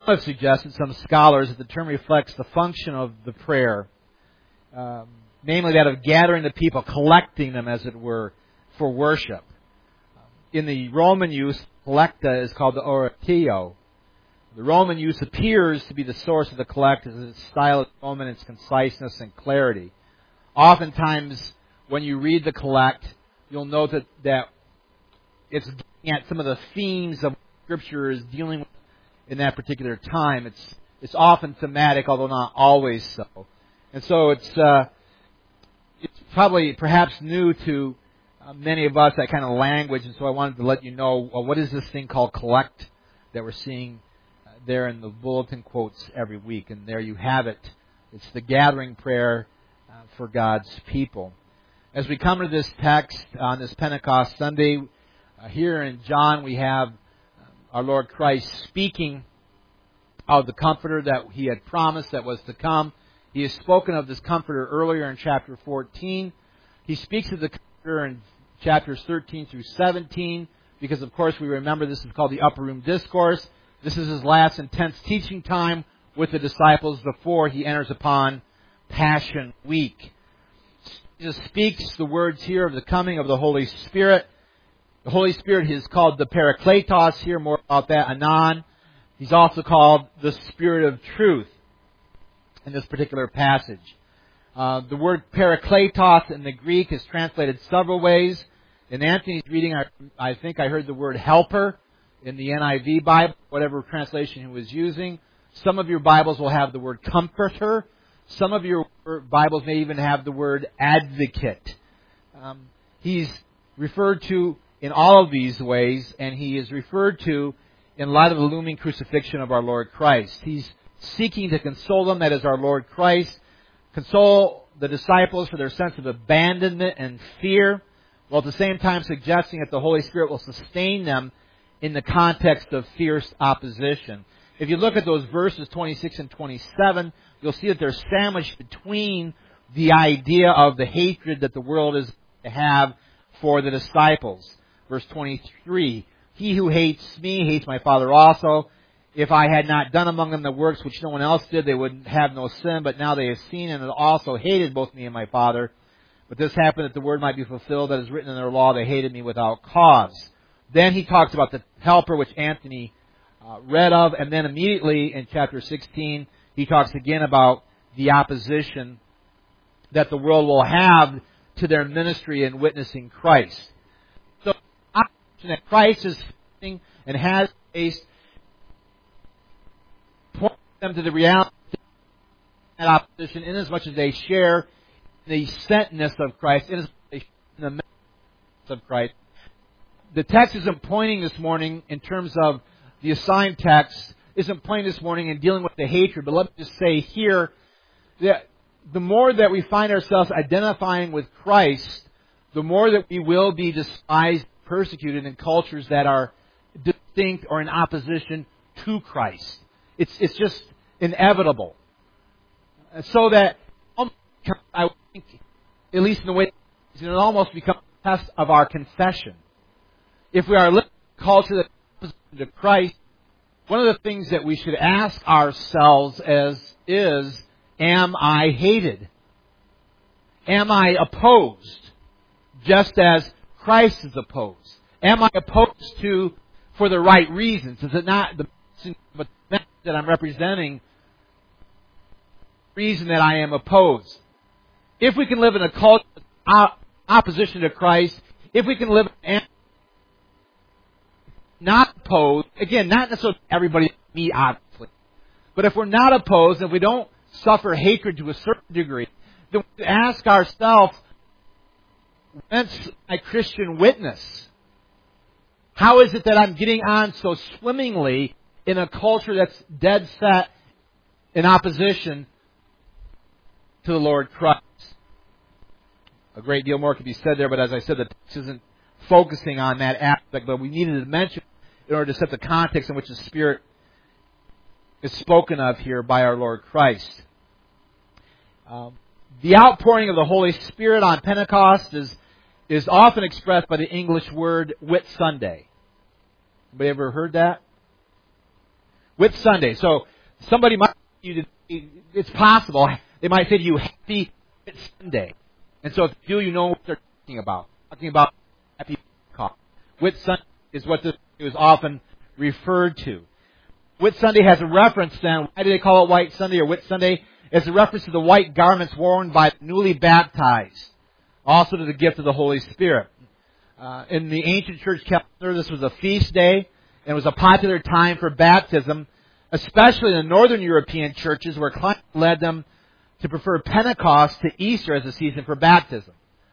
have suggested, some scholars, that the term reflects the function of the prayer, namely that of gathering the people, collecting them, as it were, for worship. In the Roman use, collecta is called the oratio. The Roman use appears to be the source of the collect, as its style is Roman, its conciseness and clarity. Oftentimes, when you read the collect, you'll note that it's getting at some of the themes of what Scripture is dealing with in that particular time. It's often thematic, although not always so. And so it's probably perhaps new to many of us, that kind of language, and so I wanted to let you know, what is this thing called collect that we're seeing there in the bulletin quotes every week. And there you have it. It's the gathering prayer for God's people. As we come to this text on this Pentecost Sunday, here in John we have our Lord Christ speaking of the Comforter that He had promised that was to come. He has spoken of this Comforter earlier in chapter 14. He speaks of the Comforter in chapters 13 through 17, because of course we remember this is called the Upper Room Discourse. This is His last intense teaching time with the disciples before He enters upon Passion Week. Jesus speaks the words here of the coming of the Holy Spirit. The Holy Spirit is called the Parakletos here, more about that anon. He's also called the Spirit of Truth in this particular passage. The word Parakletos in the Greek is translated several ways. In Anthony's reading, I think I heard the word helper in the NIV Bible, whatever translation he was using. Some of your Bibles will have the word comforter. Some of your Bibles may even have the word advocate. He's referred to in all of these ways, and He is referred to in light of the looming crucifixion of our Lord Christ. He's seeking to console them, that is our Lord Christ, console the disciples for their sense of abandonment and fear, while at the same time suggesting that the Holy Spirit will sustain them in the context of fierce opposition. If you look at those verses 26 and 27, you'll see that they're sandwiched between the idea of the hatred that the world is to have for the disciples. Verse 23, He who hates me hates my Father also. If I had not done among them the works which no one else did, they would have no sin. But now they have seen and have also hated both me and my Father. But this happened that the word might be fulfilled that is written in their law, they hated me without cause. Then he talks about the helper, which Anthony read of. And then immediately in chapter 16, he talks again about the opposition that the world will have to their ministry in witnessing Christ. So the opposition that Christ is facing and has faced point them to the reality of that opposition, inasmuch as they share the sentness of Christ, inasmuch as they share in the message of Christ. The text isn't pointing this morning in terms of the assigned text, isn't pointing this morning in dealing with the hatred, but let me just say here that the more that we find ourselves identifying with Christ, the more that we will be despised, persecuted in cultures that are distinct or in opposition to Christ. It's just inevitable. So that, I think, at least in the way it almost becomes a test of our confession. If we are living in a culture that is opposite to Christ, one of the things that we should ask ourselves is, am I hated? Am I opposed? Just as Christ is opposed. Am I opposed to for the right reasons? Is it not the message that I'm representing the reason that I am opposed? If we can live in a culture of opposition to Christ, if we can live in not opposed, again, not necessarily everybody, me obviously, but if we're not opposed, if we don't suffer hatred to a certain degree, then we ask ourselves, whence my Christian witness? How is it that I'm getting on so swimmingly in a culture that's dead set in opposition to the Lord Christ? A great deal more could be said there, but as I said, the text isn't focusing on that aspect, but we needed to mention in order to set the context in which the Spirit is spoken of here by our Lord Christ. The outpouring of the Holy Spirit on Pentecost is often expressed by the English word Whit Sunday. Anybody ever heard that? Whit Sunday. So somebody might it's possible they might say to you, Happy Whit Sunday. And so if you do, you know what they're talking about. Talking about Happy Pentecost. Whit Sunday is what this is often referred to. Whit Sunday has a reference then. Why do they call it White Sunday or Whit Sunday? It's a reference to the white garments worn by the newly baptized. Also to the gift of the Holy Spirit. In the ancient church calendar, this was a feast day, and it was a popular time for baptism, especially in the northern European churches where climate led them to prefer Pentecost to Easter as a season for baptism.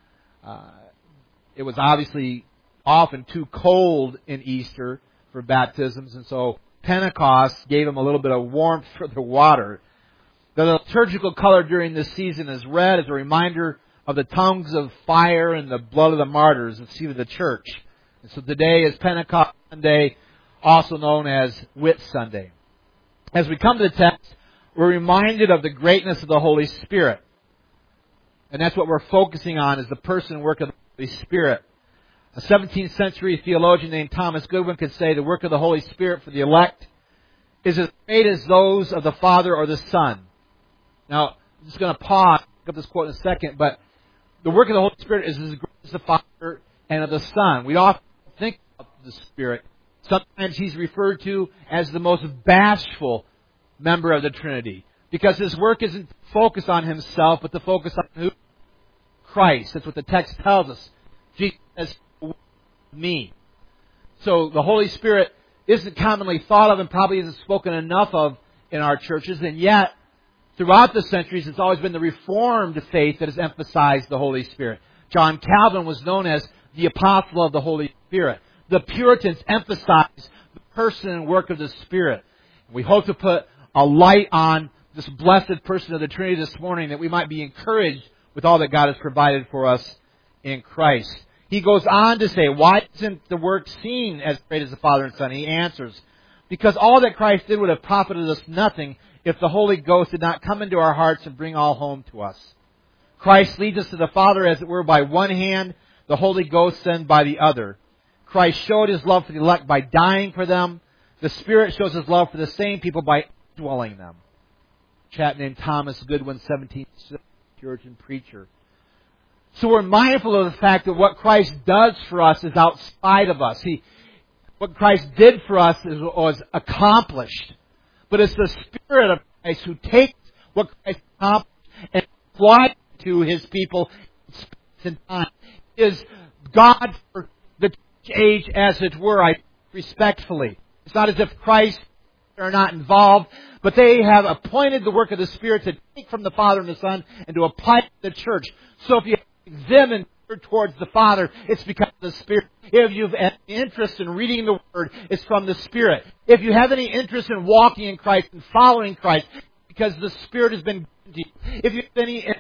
It was obviously often too cold in Easter for baptisms, and so Pentecost gave them a little bit of warmth for the water. The liturgical color during this season is red as a reminder of the tongues of fire and the blood of the martyrs, the seat of the church. And so today is Pentecost Sunday, also known as Whit Sunday. As we come to the text, we're reminded of the greatness of the Holy Spirit. And that's what we're focusing on, is the person and work of the Holy Spirit. A 17th century theologian named Thomas Goodwin could say the work of the Holy Spirit for the elect is as great as those of the Father or the Son. Now, I'm just going to pause, pick up this quote in a second, but the work of the Holy Spirit is as great as the Father and of the Son. We often think of the Spirit. Sometimes He's referred to as the most bashful member of the Trinity, because His work isn't focused on Himself, but the focus on who? Christ. That's what the text tells us. Jesus says, me. So the Holy Spirit isn't commonly thought of and probably isn't spoken enough of in our churches, and yet throughout the centuries it's always been the Reformed faith that has emphasized the Holy Spirit. John Calvin was known as the apostle of the Holy Spirit. The Puritans emphasized the person and work of the Spirit. We hope to put a light on this blessed person of the Trinity this morning, that we might be encouraged with all that God has provided for us in Christ. He goes on to say, why isn't the work seen as great as the Father and Son? He answers, because all that Christ did would have profited us nothing if the Holy Ghost did not come into our hearts and bring all home to us. Christ leads us to the Father, as it were, by one hand, the Holy Ghost then by the other. Christ showed His love for the elect by dying for them. The Spirit shows His love for the same people by indwelling them. A chap named Thomas Goodwin, 17th century Puritan preacher. So we're mindful of the fact that what Christ does for us is outside of us. What Christ did for us was accomplished. But it's the Spirit of Christ who takes what Christ accomplished and applies it to His people in space and time. He is God for the age, as it were, I respectfully. It's not as if Christ are not involved, but they have appointed the work of the Spirit to take from the Father and the Son and to apply it to the church. So if you them and towards the Father, it's because of the Spirit. If you've any interest in reading the Word, it's from the Spirit. If you have any interest in walking in Christ and following Christ, because the Spirit has been given to you. If you have any interest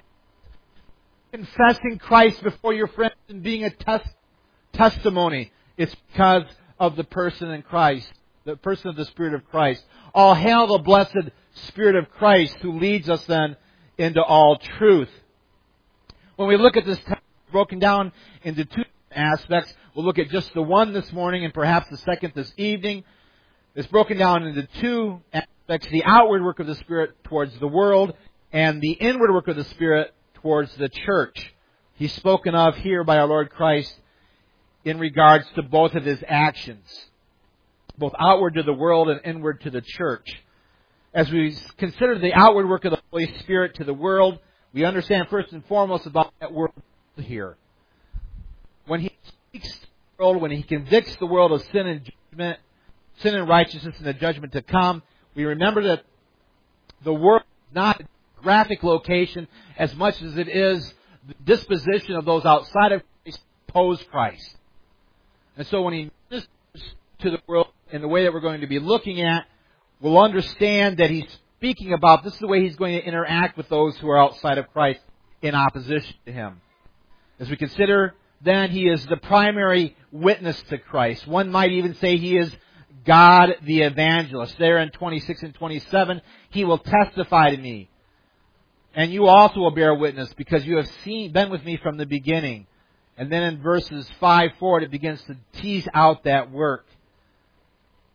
in confessing Christ before your friends and being a testimony, it's because of the person in Christ, the person of the Spirit of Christ. All hail the blessed Spirit of Christ, who leads us then into all truth. When we look at this text broken down into two aspects, we'll look at just the one this morning and perhaps the second this evening. It's broken down into two aspects: the outward work of the Spirit towards the world and the inward work of the Spirit towards the church. He's spoken of here by our Lord Christ in regards to both of His actions, both outward to the world and inward to the church. As we consider the outward work of the Holy Spirit to the world, we understand first and foremost about that world here. When He speaks to the world, when He convicts the world of sin and judgment, sin and righteousness and the judgment to come, we remember that the world is not a geographic location as much as it is the disposition of those outside of Christ to oppose Christ. And so when He ministers to the world in the way that we're going to be looking at, we'll understand that He's speaking about this is the way He's going to interact with those who are outside of Christ in opposition to Him. As we consider, then, He is the primary witness to Christ. One might even say He is God the evangelist. There in 26 and 27, He will testify to me. And you also will bear witness, because you have been with me from the beginning. And then in verses 5 forward, it begins to tease out that work.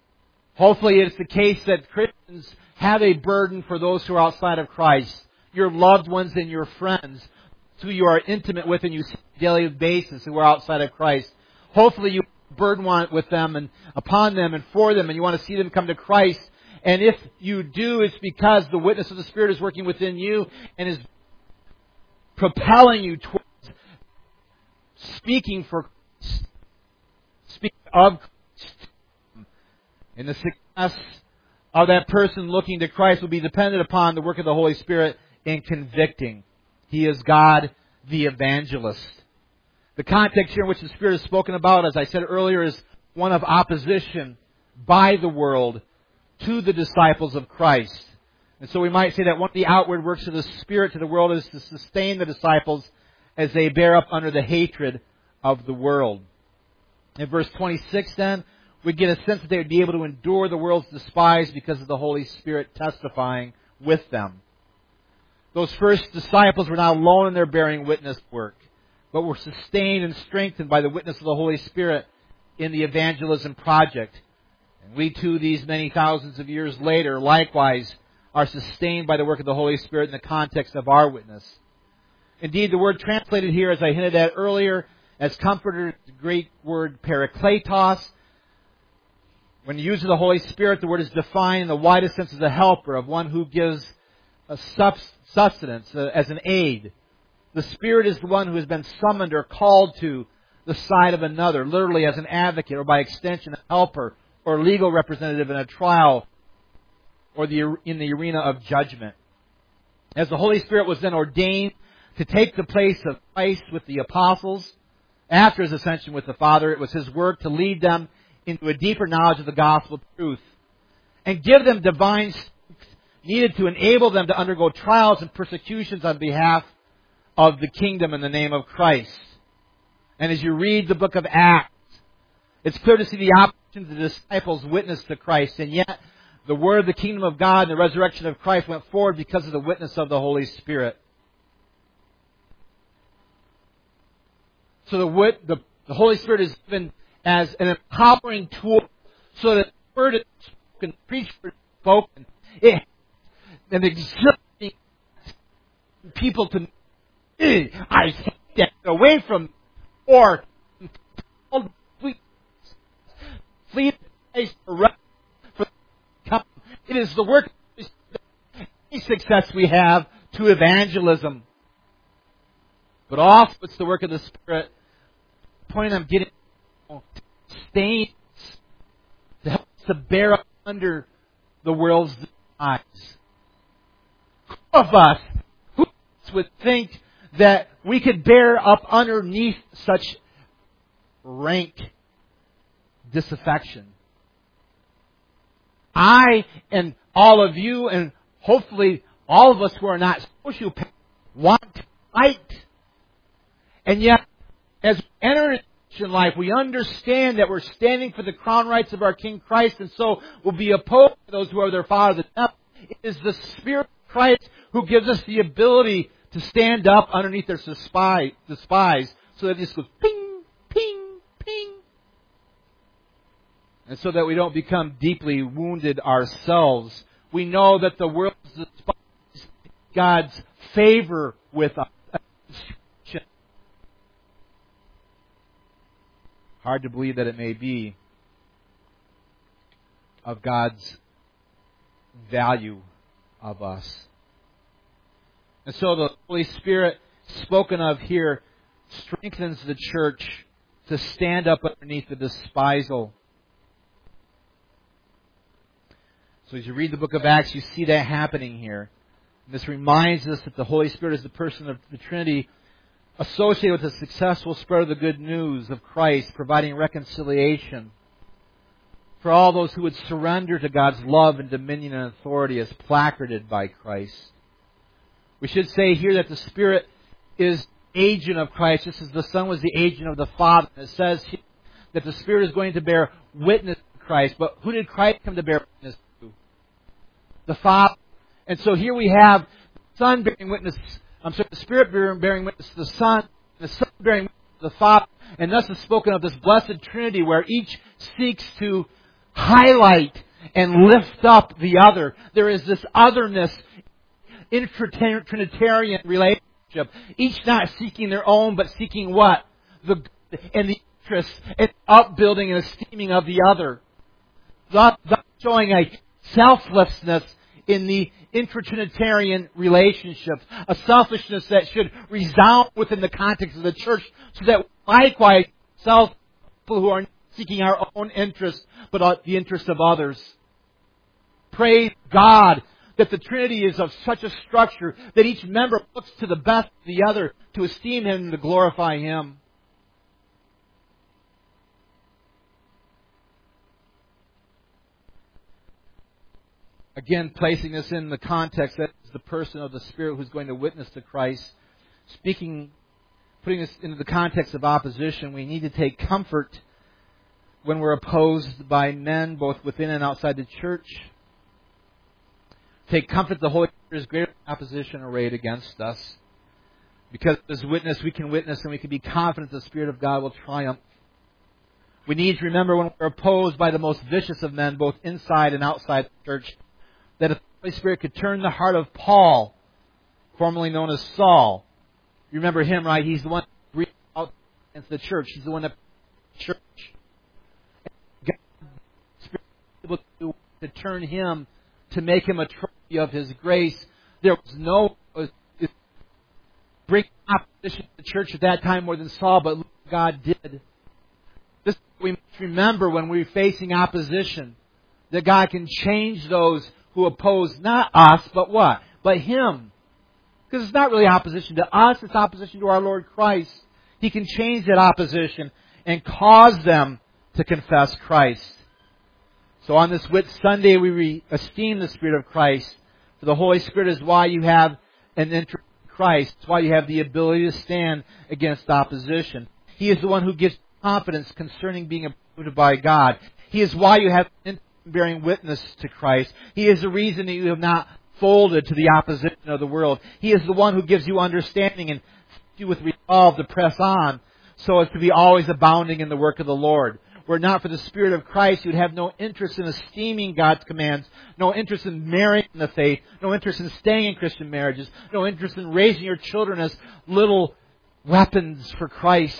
Hopefully it's the case that Christians have a burden for those who are outside of Christ, your loved ones and your friends, who you are intimate with and you see on a daily basis who are outside of Christ. Hopefully you burden with them and upon them and for them, and you want to see them come to Christ. And if you do, it's because the witness of the Spirit is working within you and is propelling you towards speaking for Christ, speaking of Christ. And the success of that person looking to Christ will be dependent upon the work of the Holy Spirit in convicting. He is God, the evangelist. The context here in which the Spirit is spoken about, as I said earlier, is one of opposition by the world to the disciples of Christ. And so we might say that one of the outward works of the Spirit to the world is to sustain the disciples as they bear up under the hatred of the world. In verse 26 then, we get a sense that they would be able to endure the world's despise because of the Holy Spirit testifying with them. Those first disciples were not alone in their bearing witness work, but were sustained and strengthened by the witness of the Holy Spirit in the evangelism project. And we too, these many thousands of years later, likewise are sustained by the work of the Holy Spirit in the context of our witness. Indeed, the word translated here, as I hinted at earlier, as comforter, is the Greek word parakletos. When you use the Holy Spirit, the word is defined in the widest sense as a helper, of one who gives a sustenance, as an aid. The Spirit is the one who has been summoned or called to the side of another, literally as an advocate, or by extension, a helper, or legal representative in a trial, or in the arena of judgment. As the Holy Spirit was then ordained to take the place of Christ with the apostles, after His ascension with the Father, it was His work to lead them into a deeper knowledge of the gospel truth, and give them divine strength needed to enable them to undergo trials and persecutions on behalf of the kingdom in the name of Christ. And as you read the book of Acts, it's clear to see the opposition to the disciples' witness to Christ, and yet the word of the kingdom of God and the resurrection of Christ went forward because of the witness of the Holy Spirit. So the Holy Spirit is given as an empowering tool so that the word is spoken, preached, spoken. It has an exerting people to I hate that, get away from, or flee for it is the work of any success we have to evangelism. But also it's the work of the Spirit. The point I'm getting to sustain, to help us to bear up under the world's despise. Who of us would think that we could bear up underneath such rank disaffection? I and all of you, and hopefully all of us who are not sociopaths, want to fight. And yet, as we enter into Christian life, we understand that we're standing for the crown rights of our King Christ, and so we'll be opposed to those who are their father, the devil. It is the Spirit of Christ who gives us the ability to stand up underneath their despise, so that it just goes ping, ping, ping. And so that we don't become deeply wounded ourselves. We know that the world despises God's favor with us. Hard to believe that it may be of God's value of us. And so the Holy Spirit spoken of here strengthens the church to stand up underneath the despisal. So as you read the book of Acts, you see that happening here. And this reminds us that the Holy Spirit is the person of the Trinity associated with the successful spread of the good news of Christ, providing reconciliation for all those who would surrender to God's love and dominion and authority as placarded by Christ. We should say here that the Spirit is agent of Christ, just as the Son was the agent of the Father. It says here that the Spirit is going to bear witness to Christ. But who did Christ come to bear witness to? The Father. And so here we have the Son bearing witness, the Spirit bearing witness to the Son, and the Son bearing witness to the Father. And thus is spoken of this blessed Trinity where each seeks to highlight and lift up the other. There is this otherness in Trinitarian relationship. Each not seeking their own, but seeking what? The interest and upbuilding and esteeming of the other. Thus showing a selflessness in the intra-Trinitarian relationships. A selfishness that should resound within the context of the church, so that likewise, people who are seeking our own interest, but the interest of others. Praise God that the Trinity is of such a structure that each member looks to the best of the other to esteem Him and to glorify Him. Again, placing this in the context that is the person of the Spirit who's going to witness to Christ. Putting this into the context of opposition, we need to take comfort when we're opposed by men, both within and outside the church. Take comfort the Holy Spirit is greater opposition arrayed against us. Because as witness, we can witness and we can be confident the Spirit of God will triumph. We need to remember when we're opposed by the most vicious of men, both inside and outside the church, that if the Holy Spirit could turn the heart of Paul, formerly known as Saul. You remember him, right? He's the one who breathed out against the church. He's the one that the church. And God's Spirit was able to turn him, to make him a trophy of His grace. There was no bring opposition to the church at that time more than Saul, but God did. This we must remember when we're facing opposition, that God can change those who oppose not us, but what? But Him. Because it's not really opposition to us, it's opposition to our Lord Christ. He can change that opposition and cause them to confess Christ. So on this Whit Sunday, we esteem the Spirit of Christ. For the Holy Spirit is why you have an interest in Christ. It's why you have the ability to stand against opposition. He is the one who gives confidence concerning being approved by God. He is why you have bearing witness to Christ. He is the reason that you have not folded to the opposition of the world. He is the one who gives you understanding and you with resolve to press on so as to be always abounding in the work of the Lord. Were it not for the Spirit of Christ, you would have no interest in esteeming God's commands, no interest in marrying in the faith, no interest in staying in Christian marriages, no interest in raising your children as little weapons for Christ.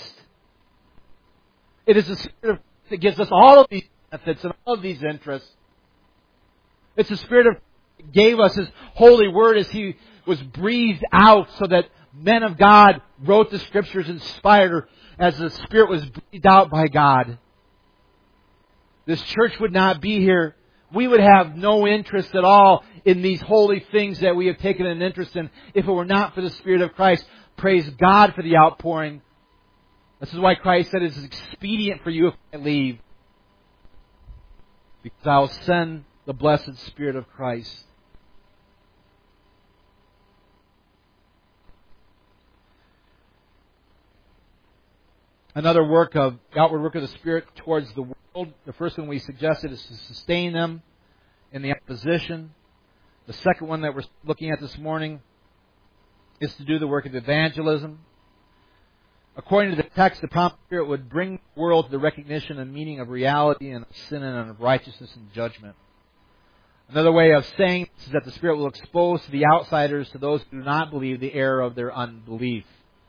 It is the Spirit of Christ that gives us all of these benefits and all of these interests. It's the Spirit of God gave us His holy word as He was breathed out so that men of God wrote the Scriptures inspired as the Spirit was breathed out by God. This church would not be here. We would have no interest at all in these holy things that we have taken an interest in if it were not for the Spirit of Christ. Praise God for the outpouring. This is why Christ said it is expedient for you if I leave, because I will send the blessed Spirit of Christ. Another outward work of the Spirit towards the world. The first one we suggested is to sustain them in the opposition. The second one that we're looking at this morning is to do the work of evangelism. According to the text, the prompt Spirit would bring the world to the recognition and meaning of reality and of sin and of righteousness and judgment. Another way of saying this is that the Spirit will expose to the outsiders, to those who do not believe, the error of their unbelief.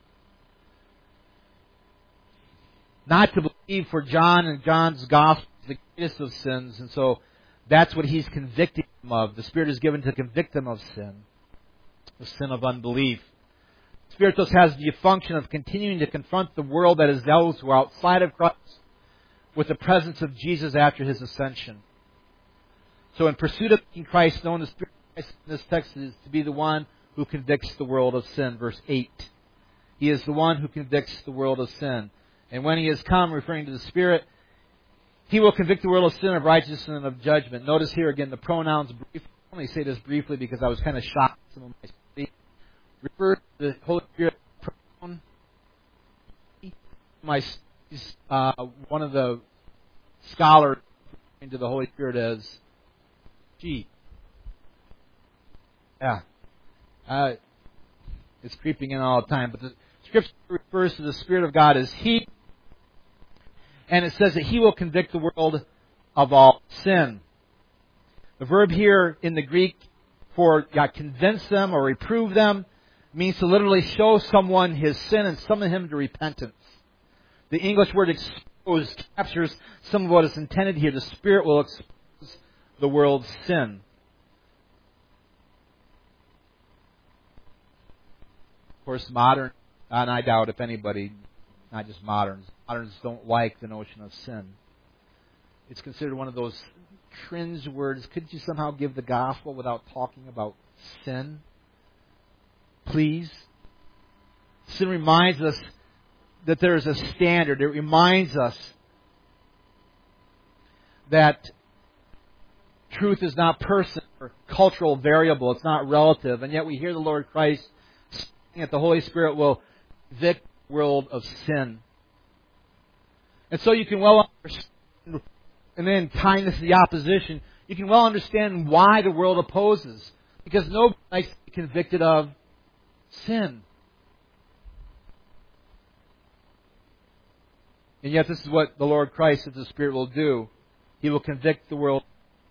Not to believe for John and John's gospel is the greatest of sins, and so that's what he's convicting them of. The Spirit is given to convict them of sin, the sin of unbelief. The Spirit thus has the function of continuing to confront the world, that is those who are outside of Christ, with the presence of Jesus after His ascension. So in pursuit of making Christ known, the Spirit of Christ in this text is to be the one who convicts the world of sin. Verse 8. He is the one who convicts the world of sin. And when He has come, referring to the Spirit, He will convict the world of sin, of righteousness, and of judgment. Notice here again the pronouns briefly. I only say this briefly because I was kind of shocked at some of my study. Refer to the Holy Spirit pronoun. One of the scholars referring to the Holy Spirit as she. Yeah. It's creeping in all the time. But the Scripture refers to the Spirit of God as He. And it says that He will convict the world of all sin. The verb here in the Greek for convince them or reprove them means to literally show someone his sin and summon him to repentance. The English word expose captures some of what is intended here. The Spirit will expose the world's sin. Of course, modern, and I doubt if anybody, not just moderns don't like the notion of sin. It's considered one of those cringe words. Could you somehow give the gospel without talking about sin? Please. Sin reminds us that there is a standard. It reminds us that truth is not personal or cultural variable. It's not relative. And yet we hear the Lord Christ saying that the Holy Spirit will convict the world of sin. And so you can well understand, and then kindness to the opposition, you can well understand why the world opposes. Because nobody likes to be convicted of sin. And yet this is what the Lord Christ, as the Spirit, will do. He will convict the world.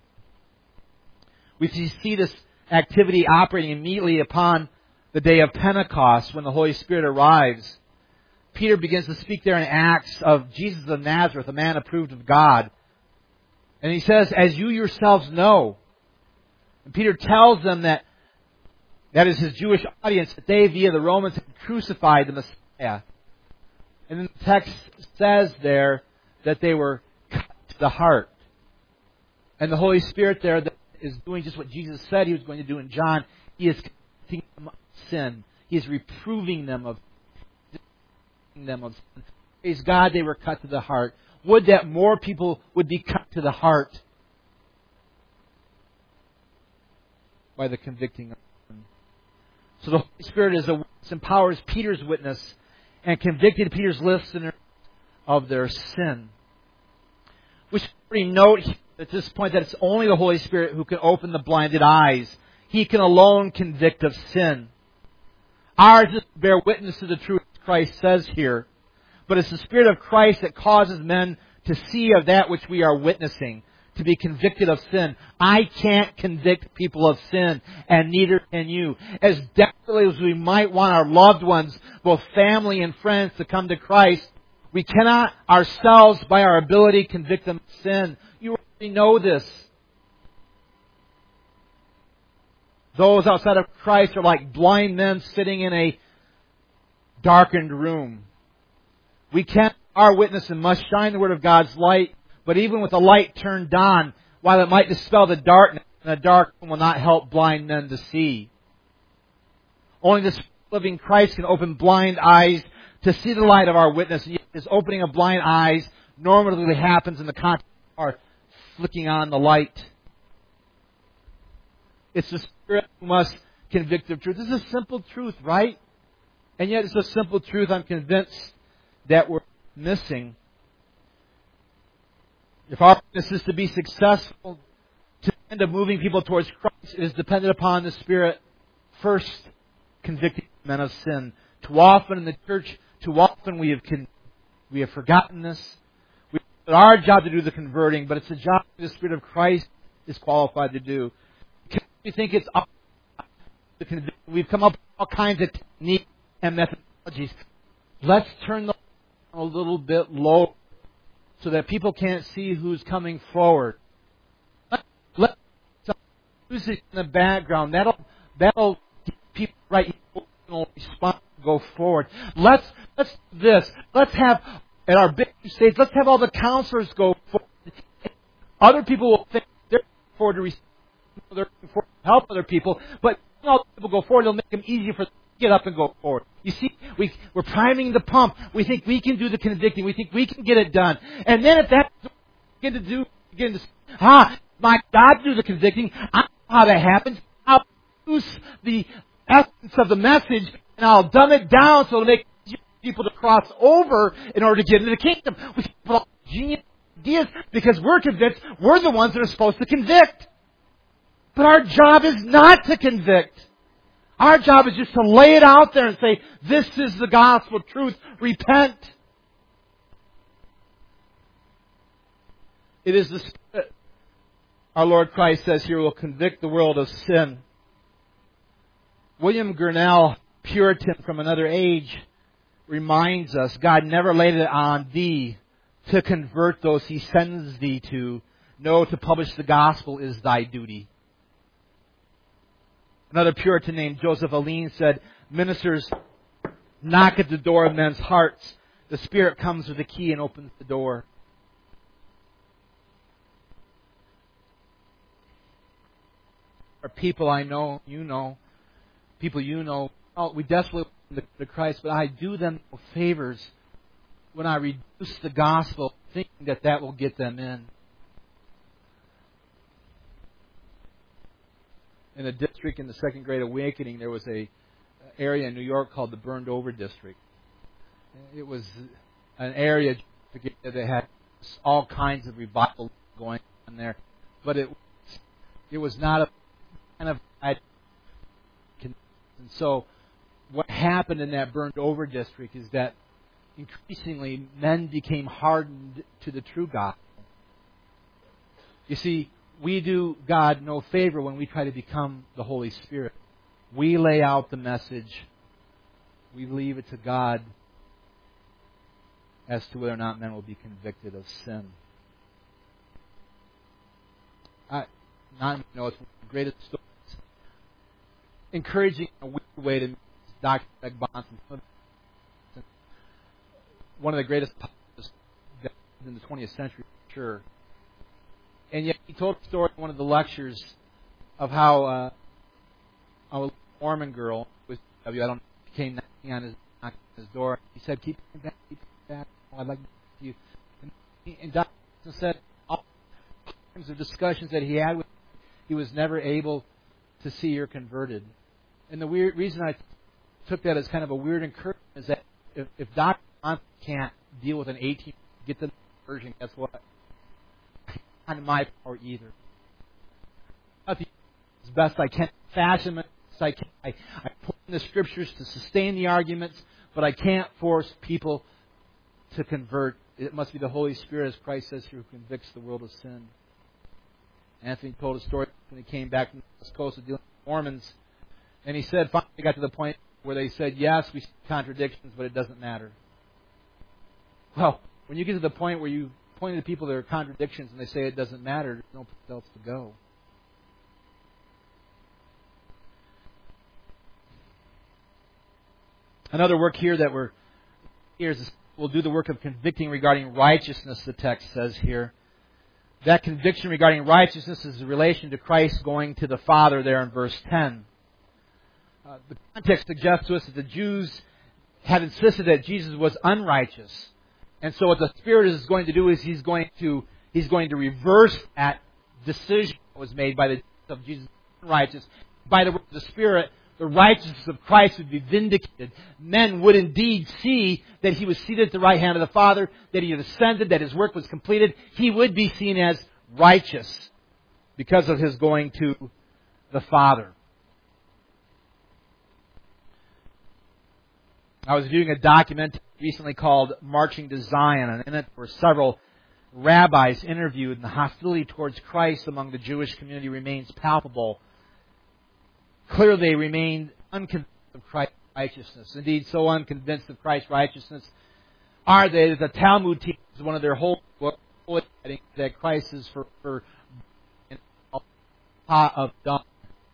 We see this activity operating immediately upon the day of Pentecost when the Holy Spirit arrives. Peter begins to speak there in Acts of Jesus of Nazareth, a man approved of God. And he says, as you yourselves know. And Peter tells them that is his Jewish audience, that they, via the Romans, had crucified the Messiah. And then the text says there that they were cut to the heart. And the Holy Spirit there that is doing just what Jesus said He was going to do in John. He is convicting them of sin. He is reproving them of sin. Praise God, they were cut to the heart. Would that more people would be cut to the heart by the convicting of sin. So the Holy Spirit is a witness, empowers Peter's witness, and convicted Peter's listeners of their sin. We should already note at this point that it's only the Holy Spirit who can open the blinded eyes. He can alone convict of sin. Ours is to bear witness to the truth Christ says here. But it's the Spirit of Christ that causes men to see of that which we are witnessing, to be convicted of sin. I can't convict people of sin, and neither can you. As desperately as we might want our loved ones, both family and friends, to come to Christ, we cannot ourselves, by our ability, convict them of sin. You already know this. Those outside of Christ are like blind men sitting in a darkened room. We can't, our witness, and must shine the Word of God's light, but even with the light turned on, while it might dispel the darkness, the dark will not help blind men to see. Only the living Christ can open blind eyes to see the light of our witness. And yet this opening of blind eyes normally happens in the context of our flicking on the light. It's the Spirit who must convict of truth. This is a simple truth, right? And yet it's a simple truth I'm convinced that we're missing. If our witness is to be successful, to the end of moving people towards Christ, it is dependent upon the Spirit first convicting men of sin. Too often in the church, too often we have forgotten this. It's our job to do the converting, but it's a job the Spirit of Christ is qualified to do. We think it's up to convict. We've come up with all kinds of techniques and methodologies. Let's turn the a little bit low so that people can't see who's coming forward. Let music in the background. That'll get people right emotional response to go forward. Let's have at our big stage. Let's have all the counselors go forward. Other people will think they're looking forward to receive. They're looking forward to help other people, but when all people go forward, it'll make them easier for them to get up and go forward. You see, we're priming the pump. We think we can do the convicting. We think we can get it done. And then if that's what we begin to my God, do the convicting. I know how that happens. I'll use the essence of the message and I'll dumb it down so it'll make people to cross over in order to get into the kingdom. We put all genius ideas because we're convinced we're the ones that are supposed to convict. But our job is not to convict. Our job is just to lay it out there and say, this is the gospel truth. Repent. It is the Spirit our Lord Christ says here, will convict the world of sin. William Gurnall, Puritan from another age, reminds us, God never laid it on thee to convert those He sends thee to. No, to publish the gospel is thy duty. Another Puritan named Joseph Alleine said, ministers knock at the door of men's hearts. The Spirit comes with a key and opens the door. Or people I know, you know, people you know, we desperately want to Christ, but I do them no favors when I reduce the gospel, thinking that that will get them in. In a district in the Second Great Awakening, there was a area in New York called the Burned Over District. It was an area that had all kinds of revival going on there, but it was not a kind of. And so, what happened in that Burned Over District is that increasingly men became hardened to the true gospel. You see, we do God no favor when we try to become the Holy Spirit. We lay out the message. We leave it to God as to whether or not men will be convicted of sin. It's one of the greatest stories. Encouraging a weird way to meet Dr. Greg Bahnsen. One of the greatest pastors in the 20th century, for sure. And yet he told a story in one of the lectures of how a Mormon girl was, I don't know, came knocking on his door. He said, keep coming back. I'd like to talk to you. And Dr. said, all kinds of discussions that he had with him, he was never able to see her converted. And the weird reason I took that as kind of a weird encouragement is that if Dr. can't deal with an 18, get them conversion, guess what? Not in my power either. As best I can, fashion as I can. I put in the Scriptures to sustain the arguments, but I can't force people to convert. It must be the Holy Spirit, as Christ says here, who convicts the world of sin. Anthony told a story when he came back from the West Coast of dealing with Mormons, and he said finally got to the point where they said, yes, we see contradictions, but it doesn't matter. Well, when you get to the point where you point to people that are contradictions and they say it doesn't matter, there's no place else to go. Another work here that we'll do the work of convicting regarding righteousness, the text says here. That conviction regarding righteousness is in relation to Christ going to the Father there in verse 10. The context suggests to us that the Jews had insisted that Jesus was unrighteous. And so what the Spirit is going to do is He's going to reverse that decision that was made by the of Jesus unrighteous. By the word of the Spirit, the righteousness of Christ would be vindicated. Men would indeed see that He was seated at the right hand of the Father, that He had ascended, that His work was completed. He would be seen as righteous because of His going to the Father. I was viewing a documentary recently called Marching to Zion, and in it were several rabbis interviewed, and the hostility towards Christ among the Jewish community remains palpable. Clearly, they remained unconvinced of Christ's righteousness. Indeed, so unconvinced of Christ's righteousness are they that the Talmud teaches one of their whole books that Christ is for pot of dung.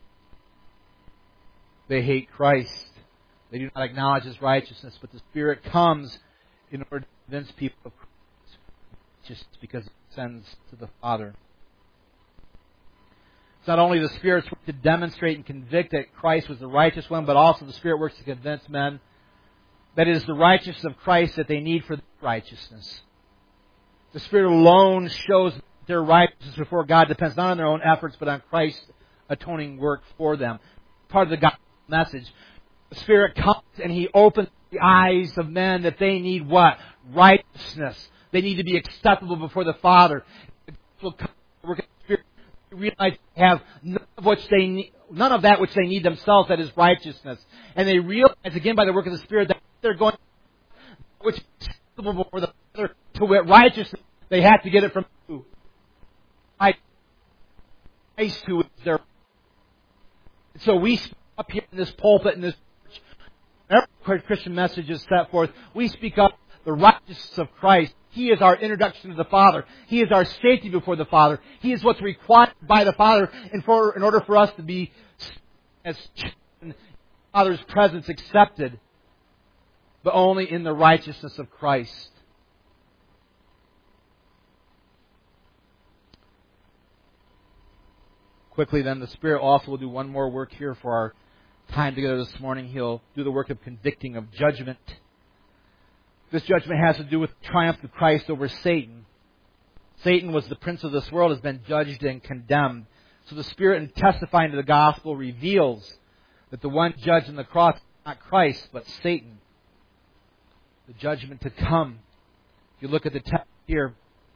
They hate Christ. They do not acknowledge His righteousness, but the Spirit comes in order to convince people of Christ just because He sends to the Father. It's not only the Spirit's work to demonstrate and convict that Christ was the righteous one, but also the Spirit works to convince men that it is the righteousness of Christ that they need for their righteousness. The Spirit alone shows their righteousness before God depends not on their own efforts, but on Christ's atoning work for them. Part of the gospel message. The Spirit comes and He opens the eyes of men that they need what? Righteousness. They need to be acceptable before the Father. Work of the Spirit. They realize they have none of that which they need themselves, that is righteousness. And they realize again by the work of the Spirit that they're going which is acceptable before the Father to wit righteousness. They have to get it from who? Christ who is their. So we speak up here in this pulpit, in this church, every Christian message is set forth. We speak up the righteousness of Christ. He is our introduction to the Father. He is our safety before the Father. He is what's required by the Father in order for us to be, as in the Father's presence, accepted, but only in the righteousness of Christ. Quickly then, the Spirit also will do one more work here for our time together this morning. He'll do the work of convicting, of judgment. This judgment has to do with the triumph of Christ over Satan. Satan was the prince of this world, has been judged and condemned. So the Spirit, in testifying to the gospel, reveals that the one judged on the cross is not Christ, but Satan. The judgment to come. If you look at the text here,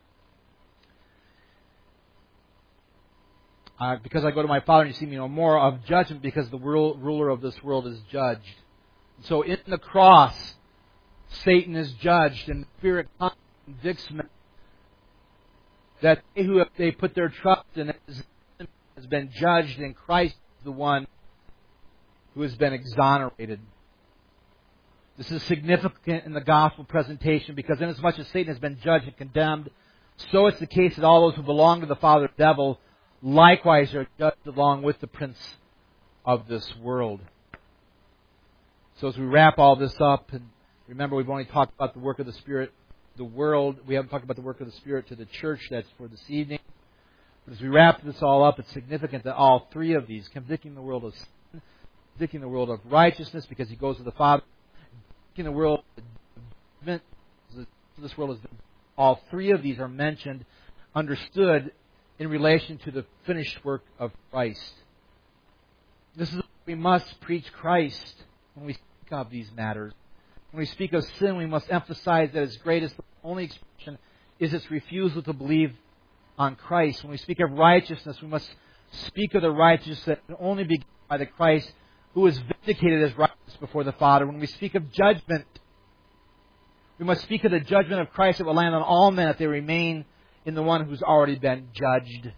because I go to my Father and you see me no more, of judgment because the ruler of this world is judged. So in the cross, Satan is judged, and the Spirit comes and convicts men that they who they put their trust in has been judged, and Christ is the one who has been exonerated. This is significant in the gospel presentation because inasmuch as Satan has been judged and condemned, so it's the case that all those who belong to the father devil likewise are judged along with the prince of this world. So as we wrap all this up, and remember we've only talked about the work of the Spirit, the world. We haven't talked about the work of the Spirit to the church. That's for this evening. But as we wrap this all up, it's significant that all three of these, convicting the world of sin, convicting the world of righteousness because he goes to the Father, convicting the world of judgment, this world is, all three of these are mentioned, understood in relation to the finished work of Christ. This is we must preach Christ when we speak of these matters. When we speak of sin, we must emphasize that its greatest, only expression is its refusal to believe on Christ. When we speak of righteousness, we must speak of the righteousness that can only be given by the Christ who is vindicated as righteous before the Father. When we speak of judgment, we must speak of the judgment of Christ that will land on all men if they remain in the one who's already been judged.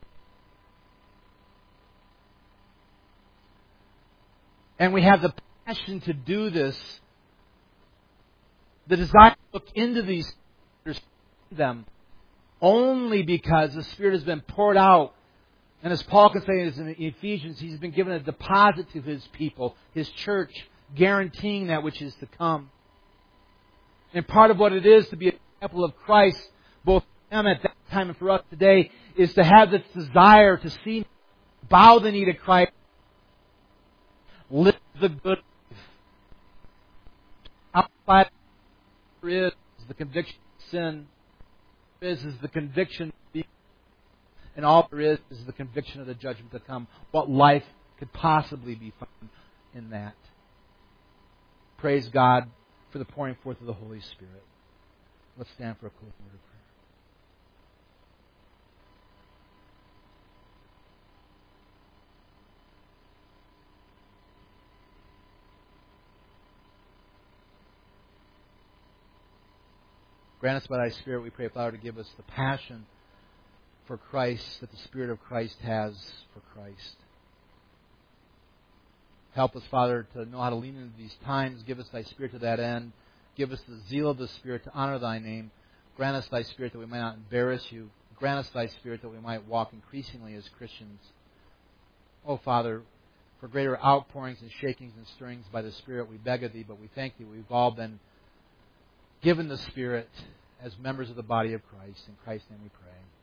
And we have the passion to do this, the desire to look into these, them, only because the Spirit has been poured out. And as Paul can say in Ephesians, He's been given a deposit to His people, His church, guaranteeing that which is to come. And part of what it is to be a disciple of Christ, both for them at that time and for us today, is to have this desire to see, bow the knee to Christ, live the good life. Outside there is the conviction of sin. There is the conviction of being, and all there is the conviction of the judgment to come. What life could possibly be found in that? Praise God for the pouring forth of the Holy Spirit. Let's stand for a closing word of prayer. Grant us by Thy Spirit, we pray, Father, to give us the passion for Christ that the Spirit of Christ has for Christ. Help us, Father, to know how to lean into these times. Give us Thy Spirit to that end. Give us the zeal of the Spirit to honor Thy name. Grant us Thy Spirit that we might not embarrass You. Grant us Thy Spirit that we might walk increasingly as Christians. Oh, Father, for greater outpourings and shakings and stirrings by the Spirit, we beg of Thee, but we thank Thee. We've all been given the Spirit as members of the body of Christ. In Christ's name we pray.